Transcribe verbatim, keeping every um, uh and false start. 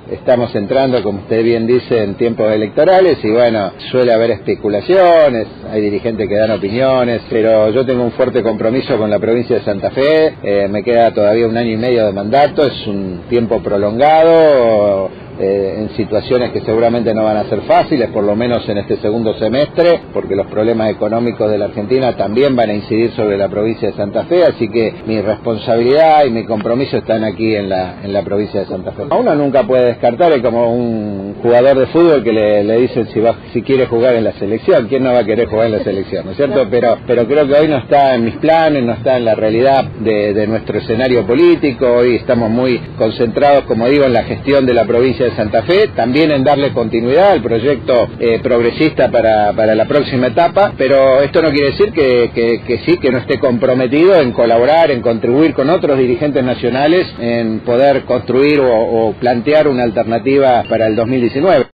estamos entrando, como usted bien dice, en tiempos electorales y bueno, suele haber especulaciones, hay dirigentes que dan opiniones, pero yo tengo un fuerte compromiso con la provincia de Santa Fe, eh, me queda todavía un año y medio de mandato, es un tiempo prolongado, Eh, en situaciones que seguramente no van a ser fáciles, por lo menos en este segundo semestre, porque los problemas económicos de la Argentina también van a incidir sobre la provincia de Santa Fe, así que mi responsabilidad y mi compromiso están aquí en la, en la provincia de Santa Fe. Uno nunca puede descartar, es como un jugador de fútbol que le, le dicen si, va, si quiere jugar en la selección, ¿quién no va a querer jugar en la selección? ¿No es cierto? Pero, pero creo que hoy no está en mis planes, no está en la realidad de, de nuestro escenario político, hoy estamos muy concentrados, como digo, en la gestión de la provincia de Santa Fe, también en darle continuidad al proyecto eh, progresista para, para la próxima etapa, pero esto no quiere decir que, que, que sí, que no esté comprometido en colaborar, en contribuir con otros dirigentes nacionales, en poder construir o, o plantear una alternativa para el dos mil diecinueve.